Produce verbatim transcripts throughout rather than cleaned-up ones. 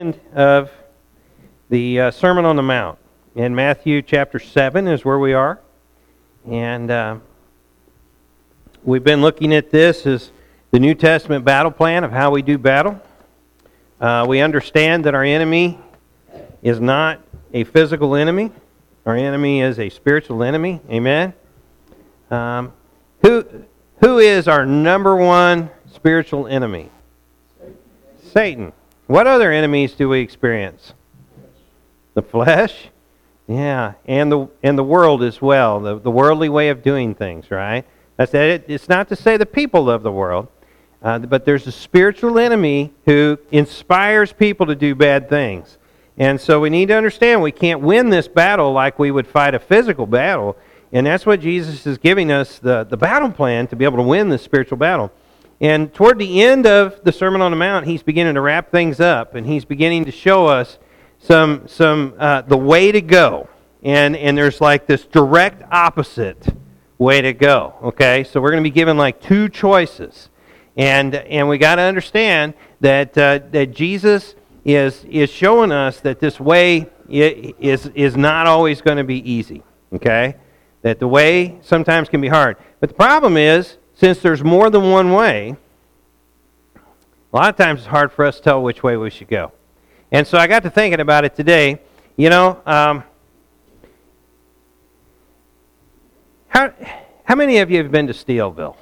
End of the uh, Sermon on the Mount. In Matthew chapter seven is where we are. And uh, we've been looking at this as the New Testament battle plan of how we do battle. Uh, we understand that our enemy is not a physical enemy. Our enemy is a spiritual enemy. Amen? Um, who, who is our number one spiritual enemy? Satan. Satan. What other enemies do we experience? The flesh? Yeah, and the and the world as well, the, the worldly way of doing things, right? That's it. It's not to say the people of the world, uh, but there's a spiritual enemy who inspires people to do bad things. And so we need to understand we can't win this battle like we would fight a physical battle, and that's what Jesus is giving us, the, the battle plan to be able to win this spiritual battle. And toward the end of the Sermon on the Mount, he's beginning to wrap things up, and he's beginning to show us some some uh, the way to go. And and there's like this direct opposite way to go. Okay, so we're going to be given like two choices, and and we got to understand that uh, that Jesus is is showing us that this way is is not always going to be easy. Okay, that the way sometimes can be hard, but the problem is, since there's more than one way, a lot of times it's hard for us to tell which way we should go. And so I got to thinking about it today. You know, um, how how many of you have been to Steelville?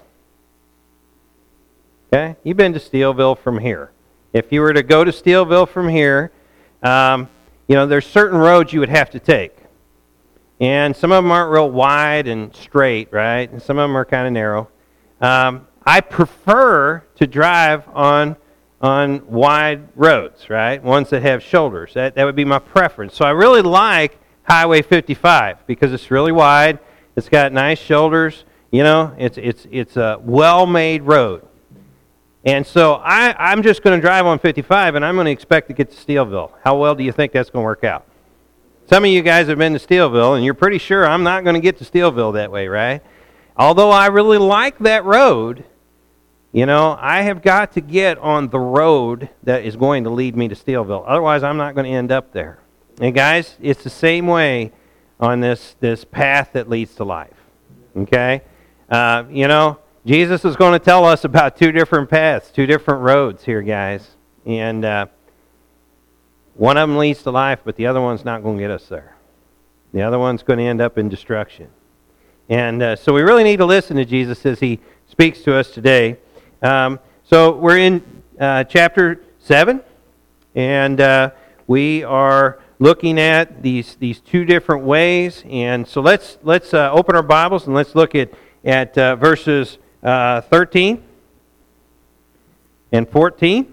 Okay, you've been to Steelville from here. If you were to go to Steelville from here, um, you know, there's certain roads you would have to take. And some of them aren't real wide and straight, right? And some of them are kind of narrow. Um, I prefer to drive on on wide roads, right? Ones that have shoulders. That that would be my preference. So I really like Highway fifty-five because it's really wide. It's got nice shoulders. You know, it's it's it's a well-made road. And so I, I'm just going to drive on fifty-five, and I'm going to expect to get to Steelville. How well do you think that's going to work out? Some of you guys have been to Steelville, and you're pretty sure I'm not going to get to Steelville that way, right? Although I really like that road, you know, I have got to get on the road that is going to lead me to Steelville. Otherwise, I'm not going to end up there. And guys, it's the same way on this, this path that leads to life. Okay? Uh, you know, Jesus is going to tell us about two different paths, two different roads here, guys. And uh, one of them leads to life, but the other one's not going to get us there. The other one's going to end up in destruction. And uh, so we really need to listen to Jesus as he speaks to us today. Um, so we're in uh, chapter seven, and uh, we are looking at these these two different ways. And so let's let's uh, open our Bibles and let's look at at uh, verses uh, thirteen and fourteen.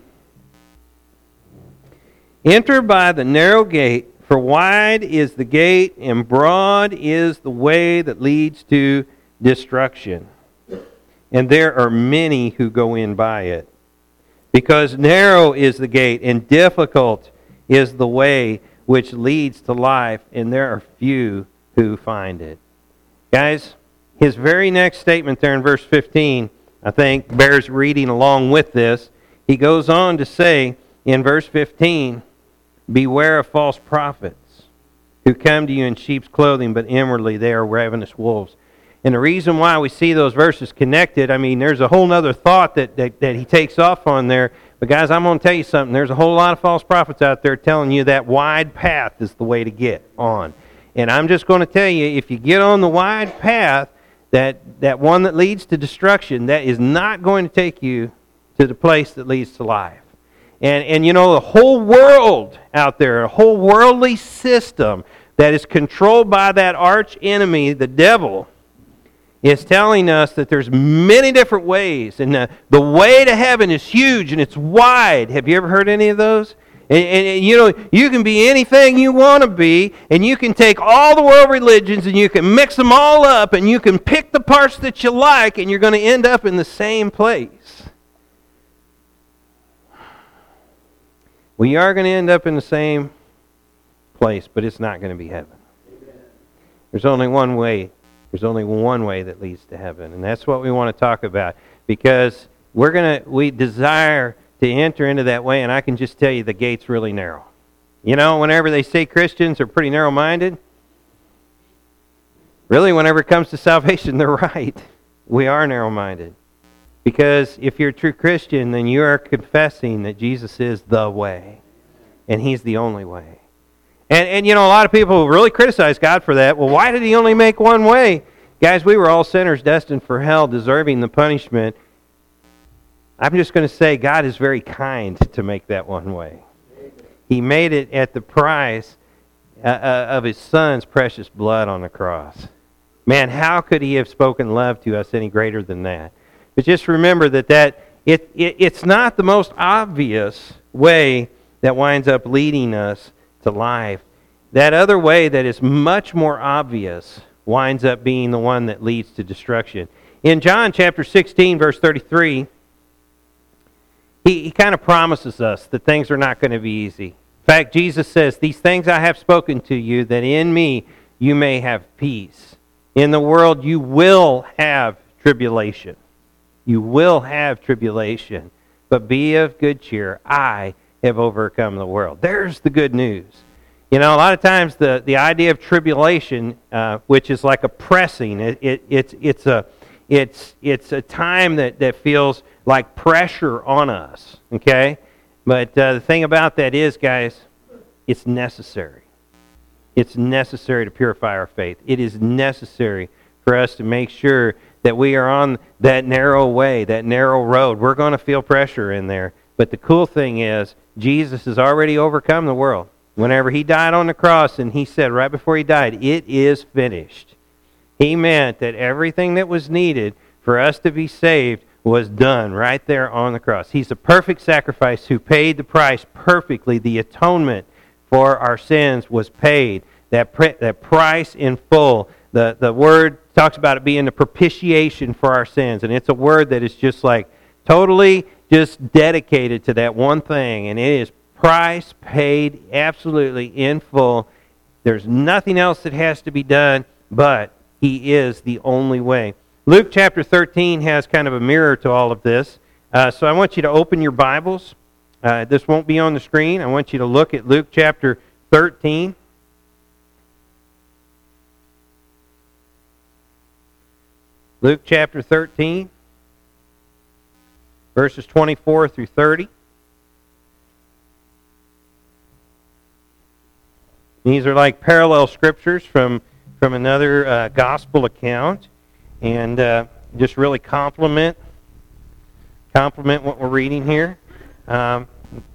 Enter by the narrow gate. For wide is the gate, and broad is the way that leads to destruction. And there are many who go in by it. Because narrow is the gate, and difficult is the way which leads to life, and there are few who find it. Guys, his very next statement there in verse fifteen, I think, bears reading along with this. He goes on to say in verse fifteen, beware of false prophets who come to you in sheep's clothing, but inwardly they are ravenous wolves. And the reason why we see those verses connected, I mean, there's a whole other thought that, that, that he takes off on there. But guys, I'm going to tell you something. There's a whole lot of false prophets out there telling you that wide path is the way to get on. And I'm just going to tell you, if you get on the wide path, that, that one that leads to destruction, that is not going to take you to the place that leads to life. And, and you know, the whole world out there, a whole worldly system that is controlled by that arch enemy, the devil, is telling us that there's many different ways. And the, the way to heaven is huge and it's wide. Have you ever heard any of those? And, and, and you know, you can be anything you want to be, and you can take all the world religions and you can mix them all up, and you can pick the parts that you like, and you're going to end up in the same place. We are going to end up in the same place, but it's not going to be heaven. There's only one way. There's only one way that leads to heaven, and that's what we want to talk about, because we're going to we desire to enter into that way, and I can just tell you the gate's really narrow. You know, whenever they say Christians are pretty narrow-minded, really, whenever it comes to salvation, they're right. We are narrow-minded. Because if you're a true Christian, then you are confessing that Jesus is the way, and He's the only way. And, and you know, a lot of people really criticize God for that. Well, why did He only make one way? Guys, we were all sinners destined for hell, deserving the punishment. I'm just going to say God is very kind to make that one way. He made it at the price uh, uh, of His Son's precious blood on the cross. Man, how could He have spoken love to us any greater than that? But just remember that, that it, it it's not the most obvious way that winds up leading us to life. That other way that is much more obvious winds up being the one that leads to destruction. In John chapter sixteen, verse thirty-three, he, he kind of promises us that things are not going to be easy. In fact, Jesus says, "These things I have spoken to you, that in me you may have peace. In the world you will have tribulation." You will have tribulation, but be of good cheer. I have overcome the world. There's the good news. You know, a lot of times the, the idea of tribulation, uh, which is like a pressing, it, it, it's, it's, a, it's, it's a time that, that feels like pressure on us, okay? But uh, the thing about that is, guys, it's necessary. It's necessary to purify our faith. It is necessary for us to make sure that we are on that narrow way, that narrow road. We're going to feel pressure in there. But the cool thing is, Jesus has already overcome the world. Whenever He died on the cross, and He said right before He died, "It is finished." He meant that everything that was needed for us to be saved was done right there on the cross. He's the perfect sacrifice who paid the price perfectly. The atonement for our sins was paid. That, pre- that price in full. The, the word talks about it being the propitiation for our sins. And it's a word that is just like totally just dedicated to that one thing. And it is price paid absolutely in full. There's nothing else that has to be done, but He is the only way. Luke chapter thirteen has kind of a mirror to all of this. Uh, so I want you to open your Bibles. Uh, this won't be on the screen. I want you to look at Luke chapter thirteen. Luke chapter thirteen, verses twenty-four through thirty. These are like parallel scriptures from, from another uh, gospel account, and uh, just really complement, complement what we're reading here. Um,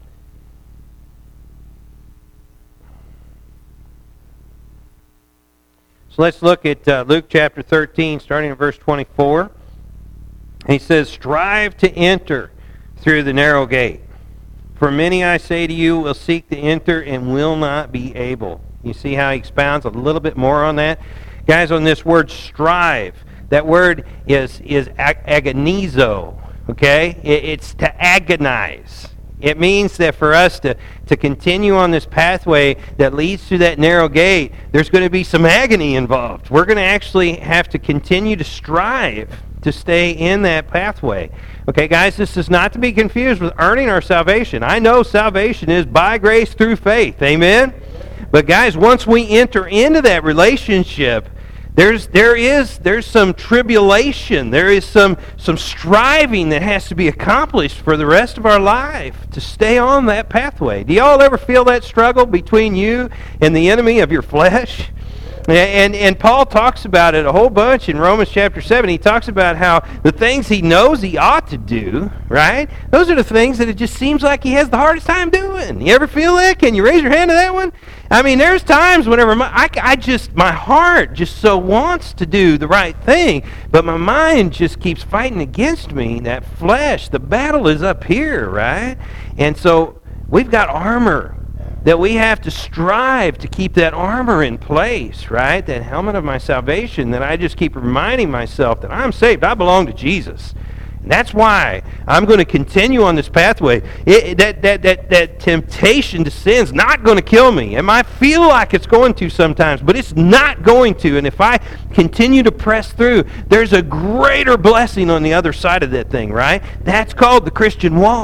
So let's look at uh, Luke chapter thirteen, starting at verse twenty-four. He says, "Strive to enter through the narrow gate. For many, I say to you, will seek to enter and will not be able." You see how he expounds a little bit more on that? Guys, on this word strive, that word is, is ag- agonizo, okay? It, it's to agonize. It means that for us to, to continue on this pathway that leads to that narrow gate, there's going to be some agony involved. We're going to actually have to continue to strive to stay in that pathway. Okay, guys, this is not to be confused with earning our salvation. I know salvation is by grace through faith. Amen? But guys, once we enter into that relationship, There's there is there's some tribulation. There is some some striving that has to be accomplished for the rest of our life to stay on that pathway. Do y'all ever feel that struggle between you and the enemy of your flesh? And, and Paul talks about it a whole bunch in Romans chapter seven. He talks about how the things he knows he ought to do, right? Those are the things that it just seems like he has the hardest time doing. You ever feel that? Can you raise your hand to that one? I mean, there's times whenever my, I, I just, my heart just so wants to do the right thing, but my mind just keeps fighting against me. That flesh, the battle is up here, right? And so we've got armor that we have to strive to keep that armor in place, right? That helmet of my salvation, that I just keep reminding myself that I'm saved. I belong to Jesus. And that's why I'm going to continue on this pathway. It, that, that, that, that temptation to sin is not going to kill me. It might feel like it's going to sometimes, but it's not going to. And if I continue to press through, there's a greater blessing on the other side of that thing, right? That's called the Christian walk.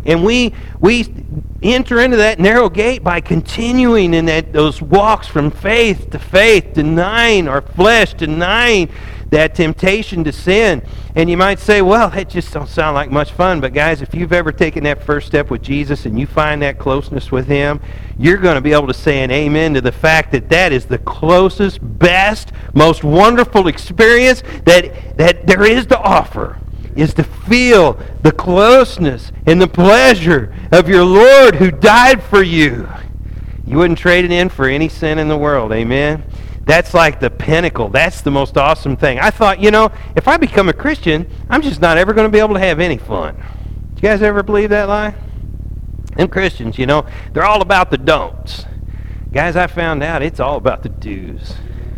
And we we enter into that narrow gate by continuing in that those walks from faith to faith, denying our flesh, denying that temptation to sin. And you might say, well, that just don't sound like much fun. But guys, if you've ever taken that first step with Jesus and you find that closeness with Him, you're going to be able to say an amen to the fact that that is the closest, best, most wonderful experience that, that there is to offer, is to feel the closeness and the pleasure of your Lord who died for you. You wouldn't trade it in for any sin in the world, amen? That's like the pinnacle. That's the most awesome thing. I thought, you know, if I become a Christian, I'm just not ever going to be able to have any fun. You guys ever believe that lie? Them Christians, you know, they're all about the don'ts. Guys, I found out it's all about the do's.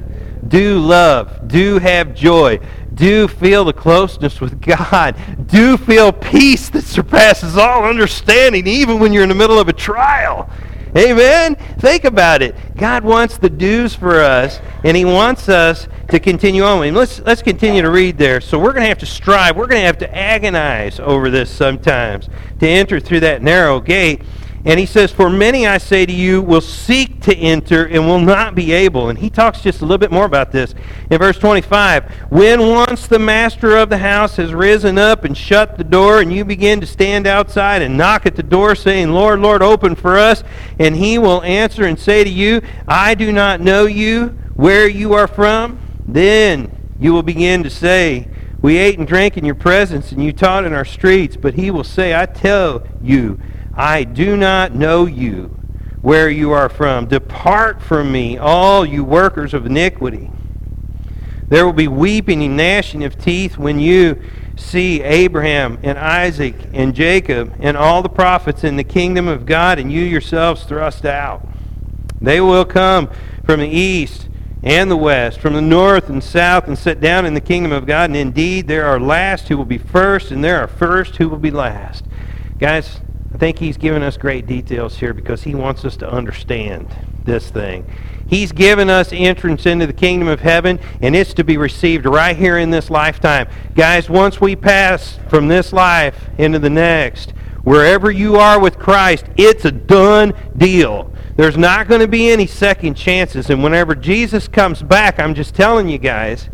Do love. Do have joy. Do feel the closeness with God. Do feel peace that surpasses all understanding, even when you're in the middle of a trial. Amen? Think about it. God wants the do's for us, and He wants us to continue on. And let's, let's continue to read there. So we're going to have to strive. We're going to have to agonize over this sometimes to enter through that narrow gate. And He says, for many, I say to you, will seek to enter and will not be able. And He talks just a little bit more about this in verse twenty-five. When once the master of the house has risen up and shut the door, and you begin to stand outside and knock at the door, saying, Lord, Lord, open for us. And He will answer and say to you, I do not know you, where you are from. Then you will begin to say, we ate and drank in your presence, and you taught in our streets. But He will say, I tell you, I do not know you, where you are from. Depart from me, all you workers of iniquity. There will be weeping and gnashing of teeth when you see Abraham and Isaac and Jacob and all the prophets in the kingdom of God, and you yourselves thrust out. They will come from the east and the west, from the north and south, and sit down in the kingdom of God. And indeed, there are last who will be first, and there are first who will be last. Guys, I think He's given us great details here because He wants us to understand this thing. He's given us entrance into the kingdom of heaven, and it's to be received right here in this lifetime. Guys, once we pass from this life into the next, wherever you are with Christ, it's a done deal. There's not going to be any second chances. And whenever Jesus comes back, I'm just telling you guys,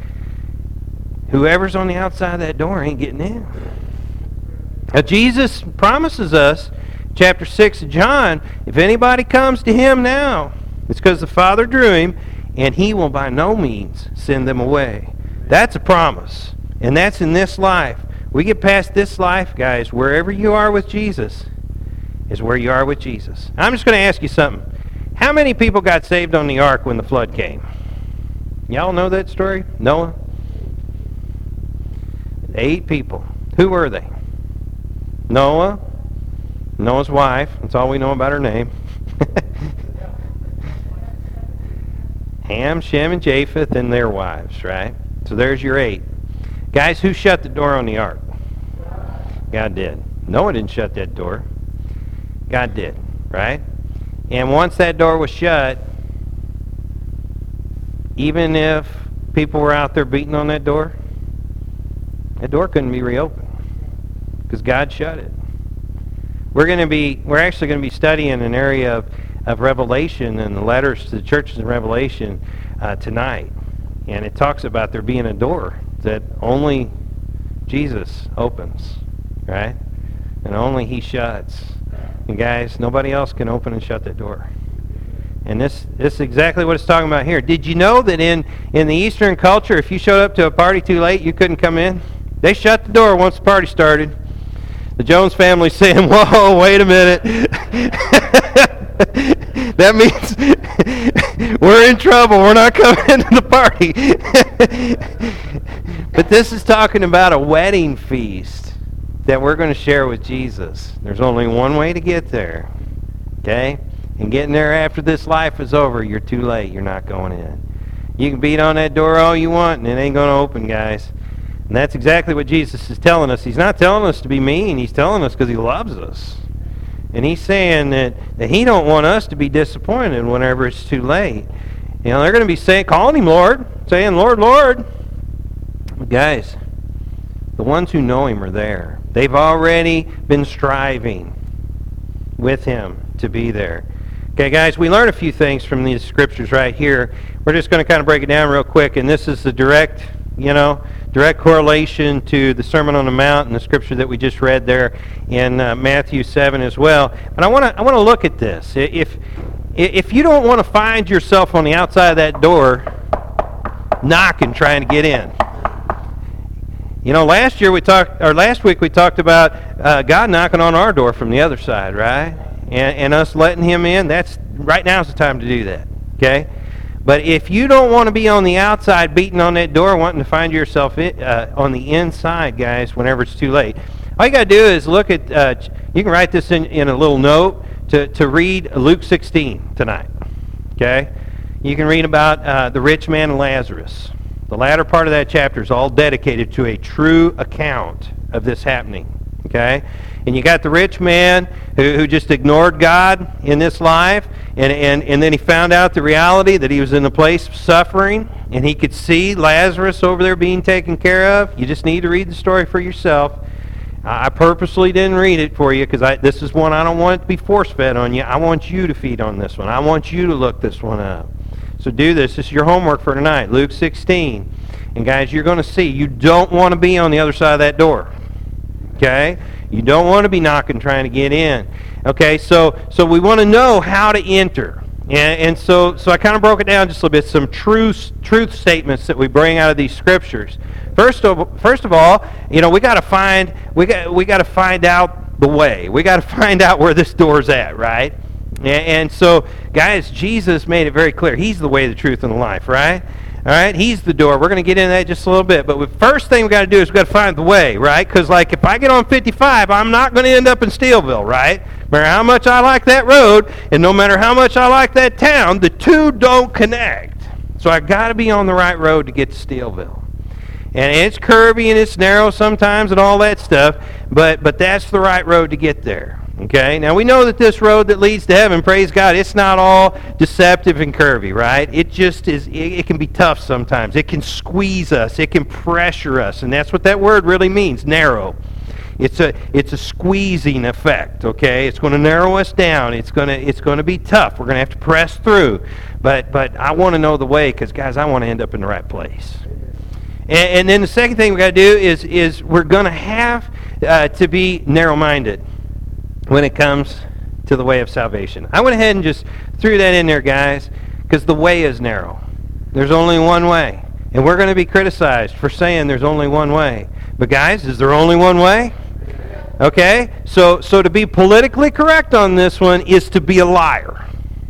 whoever's on the outside of that door ain't getting in. Now, Jesus promises us, chapter six of John, if anybody comes to Him now, it's because the Father drew him, and He will by no means send them away. That's a promise, and that's in this life. We get past this life, guys, wherever you are with Jesus is where you are with Jesus. I'm just going to ask you something. How many people got saved on the ark when the flood came? Y'all know that story? Noah? Eight people. Who were they? Noah, Noah's wife, that's all we know about her name. Ham, Shem, and Japheth, and their wives, right? So there's your eight. Guys, who shut the door on the ark? God did. Noah didn't shut that door. God did, right? And once that door was shut, even if people were out there beating on that door, that door couldn't be reopened because God shut it. We're going to be, we're actually going to be studying an area of, of Revelation and the letters to the churches in Revelation uh, tonight. And it talks about there being a door that only Jesus opens, right? And only He shuts. And guys, nobody else can open and shut that door. And this, this is exactly what it's talking about here. Did you know that in, in the Eastern culture, if you showed up to a party too late, you couldn't come in? They shut the door once the party started. The Jones family's saying, whoa, wait a minute. That means we're in trouble. We're not coming into the party. But this is talking about a wedding feast that we're going to share with Jesus. There's only one way to get there. Okay? And getting there after this life is over, you're too late. You're not going in. You can beat on that door all you want, and it ain't going to open, guys. And that's exactly what Jesus is telling us. He's not telling us to be mean. He's telling us because He loves us. And He's saying that, that He don't want us to be disappointed whenever it's too late. You know, they're going to be saying, calling Him Lord, saying, Lord, Lord. But guys, the ones who know Him are there. They've already been striving. with him to be there. Okay, guys, we learn a few things from these scriptures right here. We're just going to kind of break it down real quick, and this is the direct, you know, direct correlation to the Sermon on the Mount and the scripture that we just read there in uh, Matthew seven as well. But I want to I want to look at this. If if you don't want to find yourself on the outside of that door knocking, trying to get in. You know, last year we talked, or last week we talked about uh, God knocking on our door from the other side, right? And, and us letting him in. That's right now's the time to do that. Okay. But if you don't want to be on the outside beating on that door, wanting to find yourself in, uh, on the inside, guys, whenever it's too late, all you got to do is look at. Uh, you can write this in, in a little note to to read Luke sixteen tonight. Okay. You can read about uh, the rich man and Lazarus. The latter part of that chapter is all dedicated to a true account of this happening. Okay? And you got the rich man who, who just ignored God in this life, and, and, and then he found out the reality that he was in a place of suffering, and he could see Lazarus over there being taken care of. You just need to read the story for yourself. I purposely didn't read it for you because this is one I don't want to be force-fed on you. I want you to feed on this one. I want you to look this one up. So do this. This is your homework for tonight, Luke sixteen. And guys, you're going to see you don't want to be on the other side of that door. Okay? You don't want to be knocking trying to get in. Okay, so so we want to know how to enter. And, and so so I kind of broke it down just a little bit, some truth truth statements that we bring out of these scriptures. First of first of all, you know, we got to find we got we got to find out the way. We got to find out where this door's at, right? And, and so, guys, Jesus made it very clear. He's the way, the truth, and the life, right? All right, he's the door. We're going to get into that just a little bit. But the first thing we got to do is we got to find the way, right? Because, like, if I get on fifty-five, I'm not going to end up in Steelville, right? No matter how much I like that road, and no matter how much I like that town, the two don't connect. So I got to be on the right road to get to Steelville. And it's curvy and it's narrow sometimes and all that stuff, but but that's the right road to get there. Okay, now we know that this road that leads to heaven, praise God, it's not all deceptive and curvy, right? It just is, it, it can be tough sometimes. It can squeeze us. It can pressure us. And that's what that word really means, narrow. It's a it's a squeezing effect, okay? It's going to narrow us down. It's going to it's going to be tough. We're going to have to press through. But but I want to know the way because, guys, I want to end up in the right place. And, and then the second thing we got to do is, is we're going to have uh, to be narrow-minded when it comes to the way of salvation. I went ahead and just threw that in there, guys, because the way is narrow. There's only one way. And we're going to be criticized for saying there's only one way. But guys, is there only one way? Okay? So, so to be politically correct on this one is to be a liar.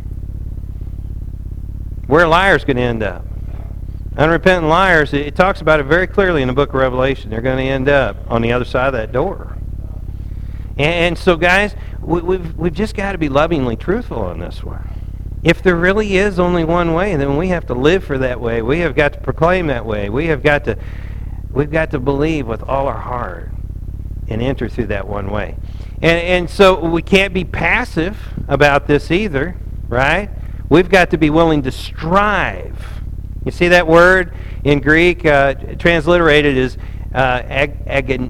Where a liar's going to end up? Unrepentant liars, it, it talks about it very clearly in the book of Revelation. They're going to end up on the other side of that door. And so, guys, we, we've we've just got to be lovingly truthful on this one. If there really is only one way, then we have to live for that way. We have got to proclaim that way. We have got to we've got to believe with all our heart and enter through that one way. And and so we can't be passive about this either, right? We've got to be willing to strive. You see that word in Greek uh, transliterated as uh, ag, ag,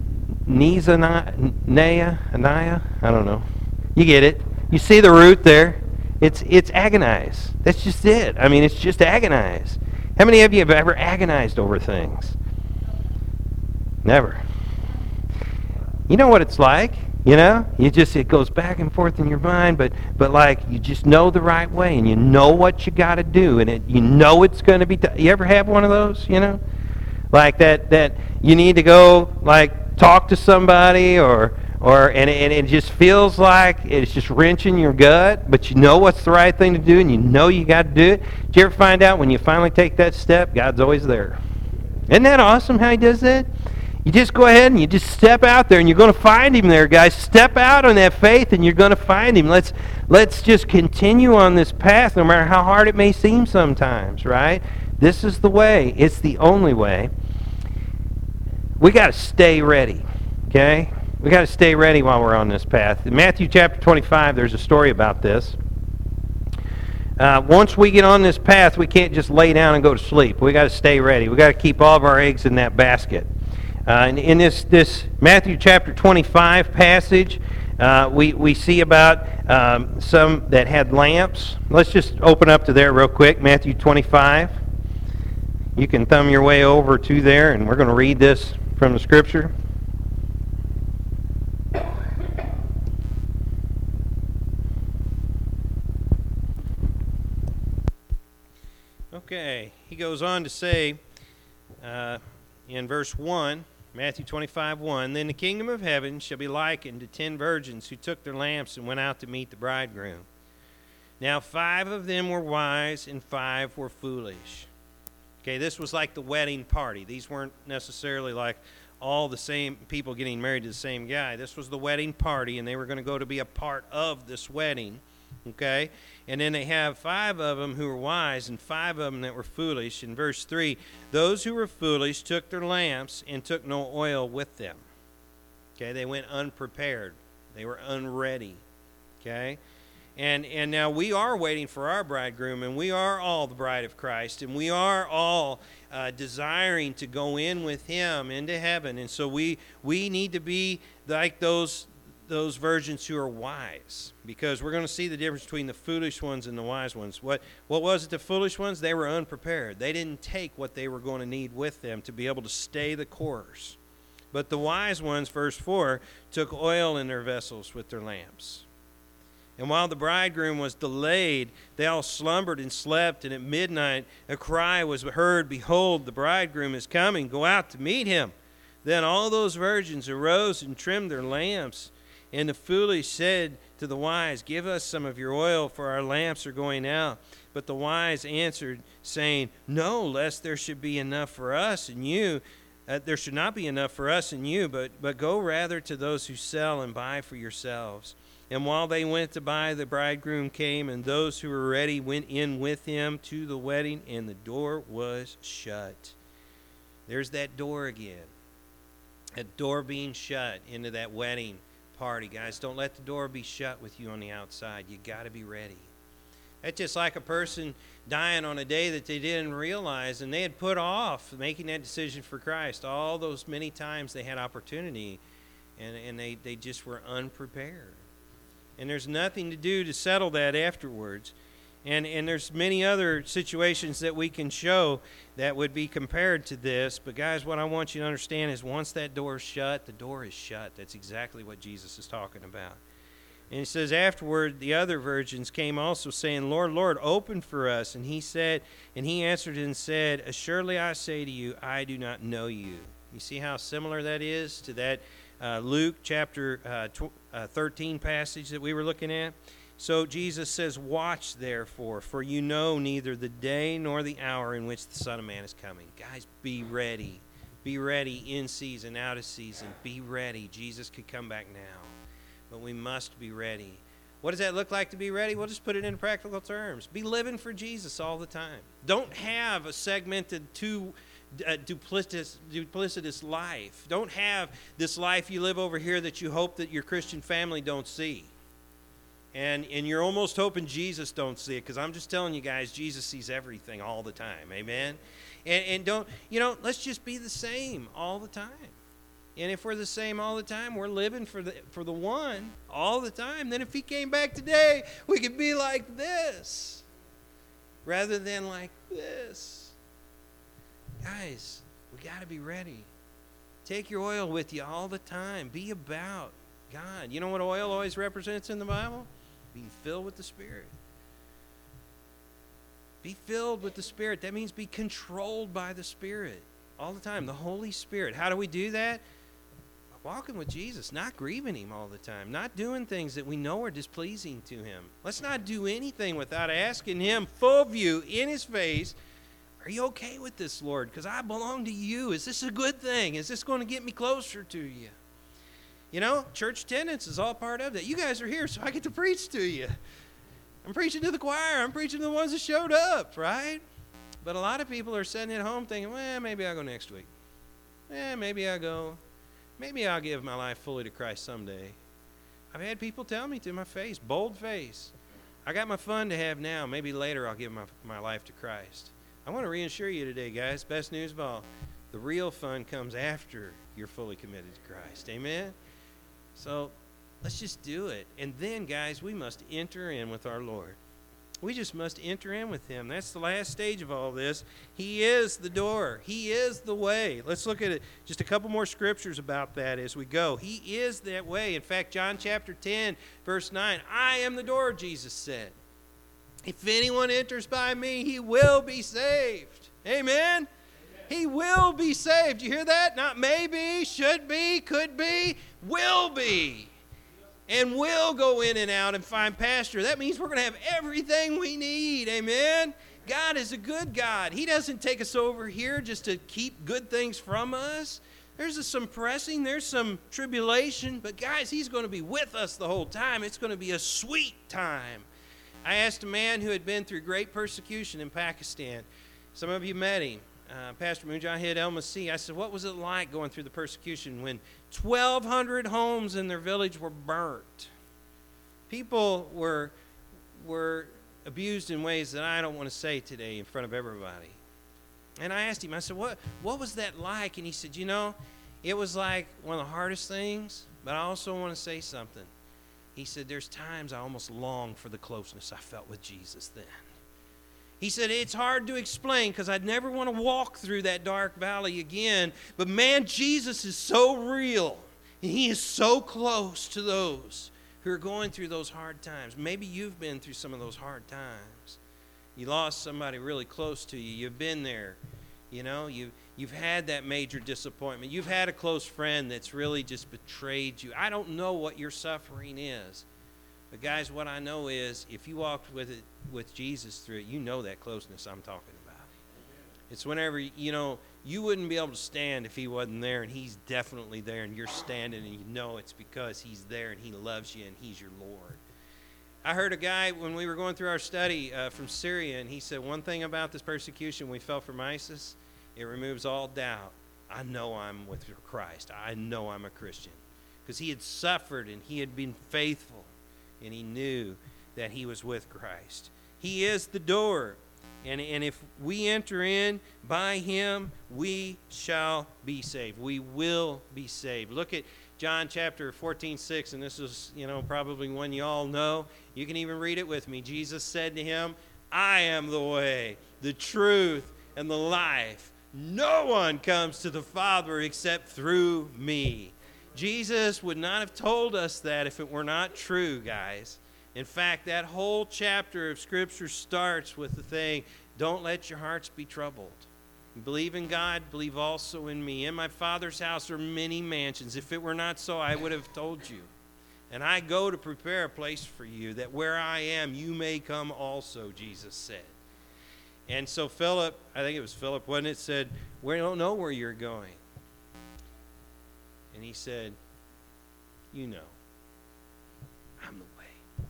Nizanaya, Anaya, I don't know. You get it. You see the root there. It's it's agonize. That's just it. I mean, it's just agonize. How many of you have ever agonized over things? Never. You know what it's like, you know? You just, it goes back and forth in your mind, but but like you just know the right way and you know what you got to do and it you know it's going to be, t- you ever have one of those, you know? Like that that you need to go like talk to somebody or or and, and it just feels like it's just wrenching your gut, but you know what's the right thing to do and you know you got to do it. Did you ever find out when you finally take that step, God's always there? Isn't that awesome how he does that? You just go ahead and you just step out there and you're going to find him there, guys. Step out on that faith and you're going to find him. Let's let's just continue on this path no matter how hard it may seem sometimes, right? This is the way. It's the only way. We got to stay ready, okay? We got to stay ready while we're on this path. In Matthew chapter twenty-five, there's a story about this. Uh, once we get on this path, we can't just lay down and go to sleep. We got to stay ready. We got to keep all of our eggs in that basket. Uh, in, in this this Matthew chapter twenty-five passage, Uh, we, we see about um, some that had lamps. Let's just open up to there real quick, Matthew twenty-five. You can thumb your way over to there, and we're going to read this from the Scripture. Okay, he goes on to say uh, in verse one, Matthew twenty-five, one, "Then the kingdom of heaven shall be likened to ten virgins who took their lamps and went out to meet the bridegroom. Now five of them were wise and five were foolish." Okay, this was like the wedding party. These weren't necessarily like all the same people getting married to the same guy. This was the wedding party, and they were going to go to be a part of this wedding. Okay, and then they have five of them who were wise and five of them that were foolish. In verse three, "Those who were foolish took their lamps and took no oil with them." Okay, they went unprepared. They were unready. Okay, and and now we are waiting for our bridegroom, and we are all the bride of Christ, and we are all uh, desiring to go in with him into heaven. And so we we need to be like those those virgins who are wise, because we're going to see the difference between the foolish ones and the wise ones. What what was it? The foolish ones, they were unprepared. They didn't take what they were going to need with them to be able to stay the course. But the wise ones, verse four, took oil in their vessels with their lamps. "And while the bridegroom was delayed, they all slumbered and slept. And at midnight a cry was heard, 'Behold, the bridegroom is coming. Go out to meet him.' Then all those virgins arose and trimmed their lamps. And the foolish said to the wise, 'Give us some of your oil, for our lamps are going out.' But the wise answered, saying, 'No, lest there should be enough for us and you. Uh, there should not be enough for us and you, but, but go rather to those who sell and buy for yourselves.' And while they went to buy, the bridegroom came, and those who were ready went in with him to the wedding, and the door was shut." There's that door again. That door being shut into that wedding party. Guys, don't let the door be shut with you on the outside. You got to be ready. That's just like a person dying on a day that they didn't realize, and they had put off making that decision for Christ all those many times they had opportunity, and, and they, they just were unprepared. And there's nothing to do to settle that afterwards. And and there's many other situations that we can show that would be compared to this. But guys, what I want you to understand is once that door is shut, the door is shut. That's exactly what Jesus is talking about. And he says, "Afterward, the other virgins came also, saying, 'Lord, Lord, open for us.' And he said, and he answered and said, 'Assuredly I say to you, I do not know you.'" You see how similar that is to that uh, Luke chapter uh, tw- uh, thirteen passage that we were looking at? So Jesus says, "Watch therefore, for you know neither the day nor the hour in which the Son of Man is coming." Guys, be ready. Be ready in season, out of season. Be ready. Jesus could come back now. But we must be ready. What does that look like to be ready? We'll just put it in practical terms. Be living for Jesus all the time. Don't have a segmented, too uh, duplicitous, duplicitous life. Don't have this life you live over here that you hope that your Christian family don't see. And and you're almost hoping Jesus don't see it, because I'm just telling you guys, Jesus sees everything all the time. Amen? And, and don't, you know, let's just be the same all the time. And if we're the same all the time, we're living for the for the one all the time. Then if he came back today, we could be like this rather than like this. Guys, we got to be ready. Take your oil with you all the time. Be about God. You know what oil always represents in the Bible? Being filled with the Spirit. Be filled with the Spirit. That means be controlled by the Spirit all the time. The Holy Spirit. How do we do that? Walking with Jesus, not grieving him all the time, not doing things that we know are displeasing to him. Let's not do anything without asking him, full view, in his face, "Are you okay with this, Lord? Because I belong to you. Is this a good thing? Is this going to get me closer to you?" You know, church attendance is all part of that. You guys are here, so I get to preach to you. I'm preaching to the choir. I'm preaching to the ones that showed up, right? But a lot of people are sitting at home thinking, well, maybe I'll go next week. Eh, maybe I'll go. Maybe I'll give my life fully to Christ someday. I've had people tell me to my face, bold face, "I got my fun to have now. Maybe later I'll give my, my life to Christ." I want to reassure you today, guys, best news of all, the real fun comes after you're fully committed to Christ. Amen? So Let's just do it. And then, guys, we must enter in with our Lord. We just must enter in with him. That's the last stage of all this. He is the door. He is the way. Let's look at it. Just a couple more scriptures about that as we go. He is that way. In fact, John chapter ten, verse nine, I am the door, Jesus said. If anyone enters by me, he will be saved. Amen? Amen. He will be saved. You hear that? Not maybe, should be, could be, will be. And we'll go in and out and find pasture. That means we're going to have everything we need. Amen? God is a good God. He doesn't take us over here just to keep good things from us. There's some pressing. There's some tribulation. But guys, he's going to be with us the whole time. It's going to be a sweet time. I asked a man who had been through great persecution in Pakistan. Some of you met him. Uh, Pastor Mujahid El-Masih. I said, what was it like going through the persecution when twelve hundred homes in their village were burnt? People were, were abused in ways that I don't want to say today in front of everybody. And I asked him, I said, what, what was that like? And he said, you know, it was like one of the hardest things, but I also want to say something. He said, there's times I almost long for the closeness I felt with Jesus then. He said, it's hard to explain because I'd never want to walk through that dark valley again. But man, Jesus is so real. And he is so close to those who are going through those hard times. Maybe you've been through some of those hard times. You lost somebody really close to you. You've been there. You know, you, you've had that major disappointment. You've had a close friend that's really just betrayed you. I don't know what your suffering is. But guys, what I know is if you walked with it, with Jesus through it, you know that closeness I'm talking about. It's whenever, you know, you wouldn't be able to stand if he wasn't there, and he's definitely there, and you're standing, and you know it's because he's there, and he loves you, and he's your Lord. I heard a guy, when we were going through our study uh, from Syria, and he said, one thing about this persecution we felt from ISIS, it removes all doubt. I know I'm with Christ. I know I'm a Christian. Because he had suffered, and he had been faithful. And he knew that he was with Christ. He is the door. And, and if we enter in by him, we shall be saved. We will be saved. Look at John chapter fourteen, six, and this is, you know, probably one you all know. You can even read it with me. Jesus said to him, I am the way, the truth, and the life. No one comes to the Father except through me. Jesus would not have told us that if it were not true, guys. In fact, that whole chapter of Scripture starts with the thing, don't let your hearts be troubled. Believe in God, believe also in me. In my Father's house are many mansions. If it were not so, I would have told you. And I go to prepare a place for you, that where I am, you may come also, Jesus said. And so Philip, I think it was Philip, wasn't it, said, we don't know where you're going. And he said, you know, I'm the way.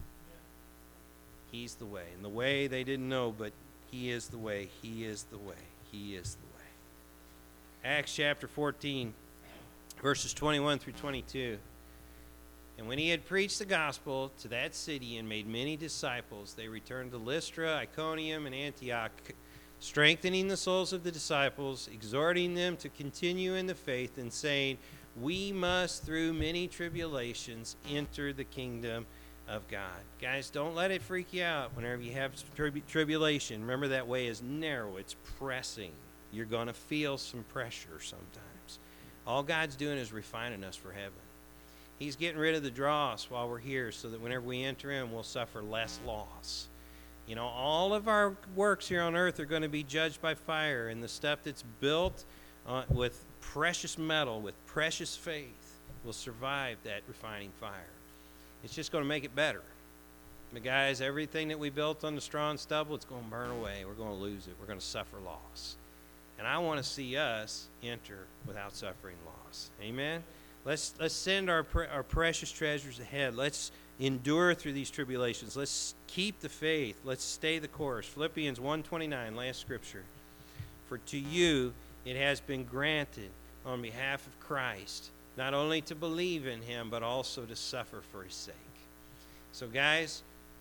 He's the way. And the way they didn't know, but he is the way. He is the way. He is the way. Acts chapter fourteen, verses twenty-one through twenty-two. And when he had preached the gospel to that city and made many disciples, they returned to Lystra, Iconium, and Antioch, strengthening the souls of the disciples, exhorting them to continue in the faith, and saying, we must, through many tribulations, enter the kingdom of God. Guys, don't let it freak you out whenever you have trib- tribulation. Remember, that way is narrow. It's pressing. You're going to feel some pressure sometimes. All God's doing is refining us for heaven. He's getting rid of the dross while we're here so that whenever we enter in, we'll suffer less loss. You know, all of our works here on earth are going to be judged by fire, and the stuff that's built uh, with precious metal, with precious faith, will survive that refining fire. It's just going to make it better. But guys, everything that we built on the straw and stubble, it's going to burn away. We're going to lose it. We're going to suffer loss. And I want to see us enter without suffering loss. Amen? Let's let's send our pre- our precious treasures ahead. Let's endure through these tribulations. Let's keep the faith. Let's stay the course. Philippians one twenty-nine, last scripture. For to you it has been granted on behalf of Christ, not only to believe in him, but also to suffer for his sake. So guys,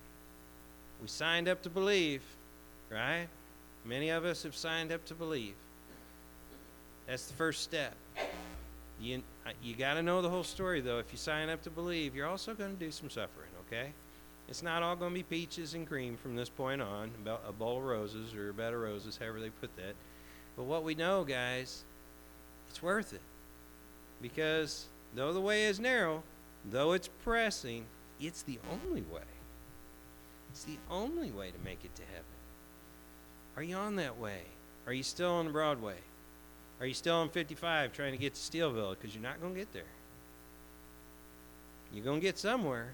we signed up to believe, right? Many of us have signed up to believe. That's the first step. You, you got to know the whole story, though. If you sign up to believe, you're also going to do some suffering, okay? It's not all going to be peaches and cream from this point on, a bowl of roses or a bed of roses, however they put that. But what we know, guys, it's worth it. Because though the way is narrow, though it's pressing, it's the only way. It's the only way to make it to heaven. Are you on that way? Are you still on Broadway? Are you still on fifty-five trying to get to Steelville? Because you're not going to get there. You're going to get somewhere.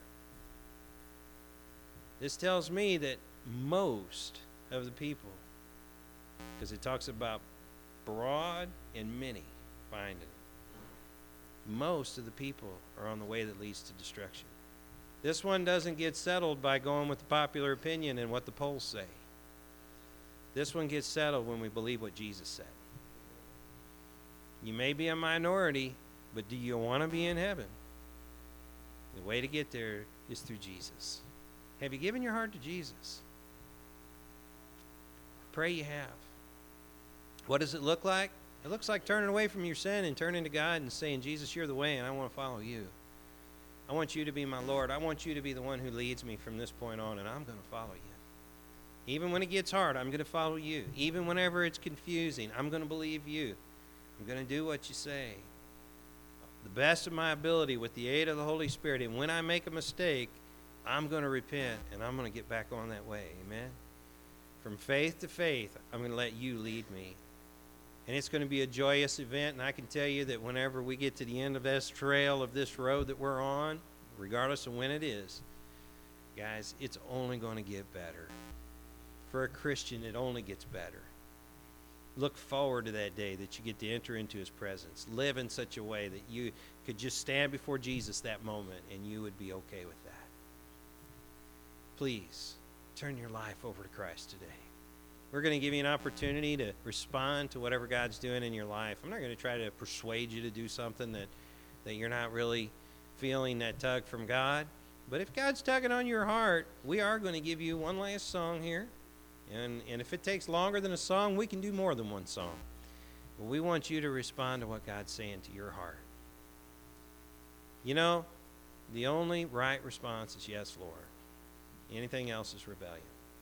This tells me that most of the people, because it talks about broad and many finding it, most of the people are on the way that leads to destruction. This one doesn't get settled by going with the popular opinion and what the polls say. This one gets settled when we believe what Jesus said. You may be a minority, but do you want to be in heaven? The way to get there is through Jesus. Have you given your heart to Jesus? Pray you have. What does it look like? It looks like turning away from your sin and turning to God and saying, Jesus, you're the way, and I want to follow you. I want you to be my Lord. I want you to be the one who leads me from this point on, and I'm going to follow you. Even when it gets hard, I'm going to follow you. Even whenever it's confusing, I'm going to believe you. I'm going to do what you say. The best of my ability with the aid of the Holy Spirit. And when I make a mistake, I'm going to repent, and I'm going to get back on that way. Amen? From faith to faith, I'm going to let you lead me. And it's going to be a joyous event, and I can tell you that whenever we get to the end of this trail, of this road that we're on, regardless of when it is, guys, it's only going to get better. For a Christian, it only gets better. Look forward to that day that you get to enter into his presence. Live in such a way that you could just stand before Jesus that moment, and you would be okay with that. Please, turn your life over to Christ today. We're going to give you an opportunity to respond to whatever God's doing in your life. I'm not going to try to persuade you to do something that, that you're not really feeling that tug from God. But if God's tugging on your heart, we are going to give you one last song here. And, and if it takes longer than a song, we can do more than one song. But we want you to respond to what God's saying to your heart. You know, the only right response is yes, Lord. Anything else is rebellion.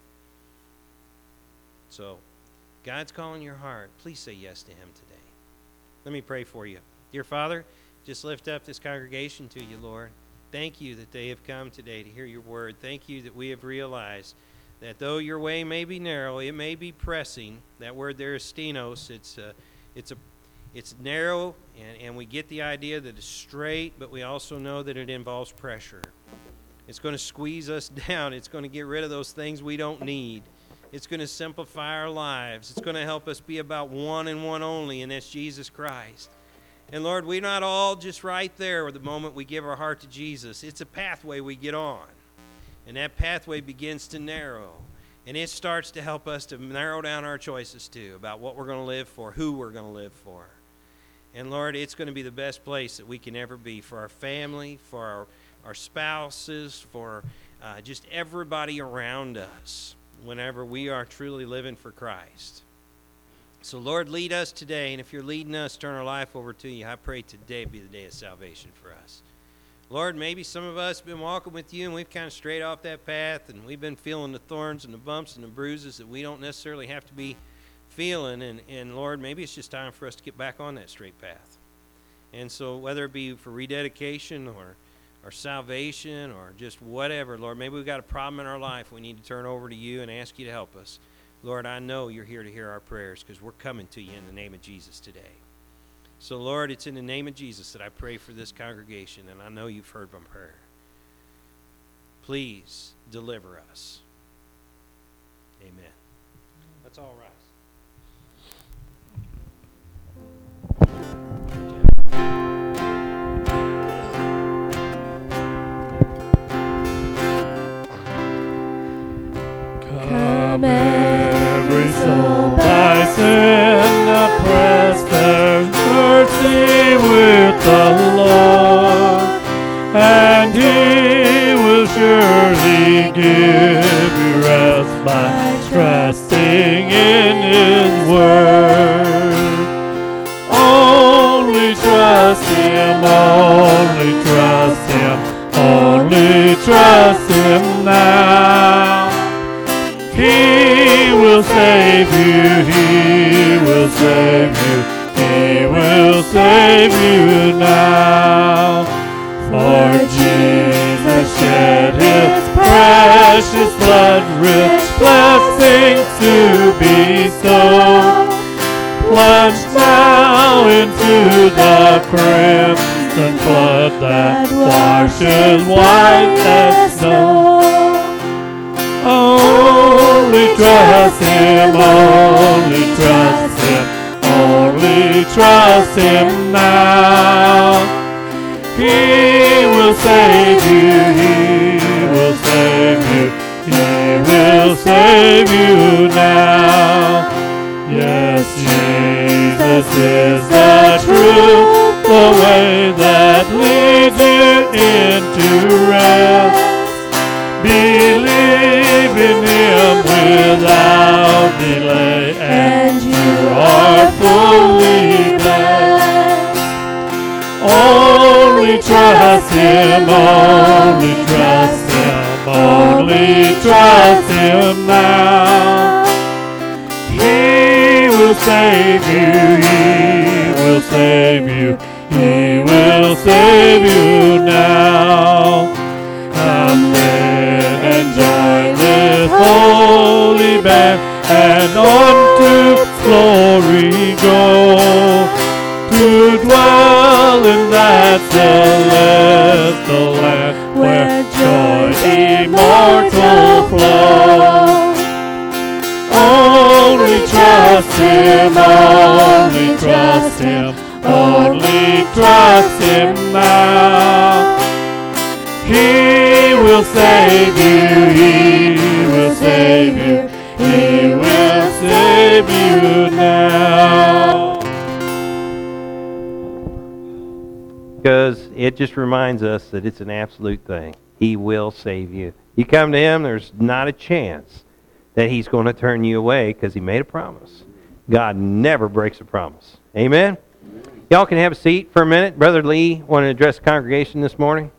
So, God's calling your heart. Please say yes to him today. Let me pray for you. Dear Father, just lift up this congregation to you, Lord. Thank you that they have come today to hear your word. Thank you that we have realized that though your way may be narrow, it may be pressing. That word there is stenos. It's a, it's a, it's narrow, and, and we get the idea that it's straight, but we also know that it involves pressure. It's going to squeeze us down. It's going to get rid of those things we don't need. It's going to simplify our lives. It's going to help us be about one and one only, and that's Jesus Christ. And Lord, we're not all just right there the moment we give our heart to Jesus. It's a pathway we get on. And that pathway begins to narrow. And it starts to help us to narrow down our choices too, about what we're going to live for, who we're going to live for. And Lord, it's going to be the best place that we can ever be for our family, for our, our spouses, for uh, just everybody around us whenever we are truly living for Christ. So Lord, lead us today. And if you're leading us, turn our life over to you. I pray today be the day of salvation for us. Lord, maybe some of us have been walking with you and we've kind of strayed off that path, and we've been feeling the thorns and the bumps and the bruises that we don't necessarily have to be feeling. And, and Lord, maybe it's just time for us to get back on that straight path. And so whether it be for rededication or, or salvation or just whatever, Lord, maybe we've got a problem in our life we need to turn over to you and ask you to help us. Lord, I know you're here to hear our prayers because we're coming to you in the name of Jesus today. So, Lord, it's in the name of Jesus that I pray for this congregation, and I know you've heard my prayer. Please deliver us. Amen. Let's all rise. Come every soul by sin oppressed, there's mercy with the Lord, and he will surely give you rest by trusting in his word. Only trust in Him, only trust Him, only trust Him now. He will save you, He will save you, He will save you now. For Jesus shed His precious blood, rich blessings to bestow. Plunge now into the crimson flood that washes white as snow. Only trust Him, only trust Him, only trust Him now. He will save you, He will save you, He will save you now. Yes, Jesus is the truth, the way that leads you into rest. Believe in Him without delay, and you are fully blessed. Only trust Him, only trust Him, only trust Him now. He will save you, He will save you, He will save you now. Come then and join this holy band, and on to glory go, to dwell in that celestial land, where joy immortal flows. Only trust Him, only trust Him, only trust Him now. He will save you, He will save you, He will save you now. Because it just reminds us that it's an absolute thing. He will save you. You come to Him, there's not a chance that He's going to turn you away, because He made a promise. God never breaks a promise. Amen? Y'all can have a seat for a minute. Brother Lee want to address the congregation this morning?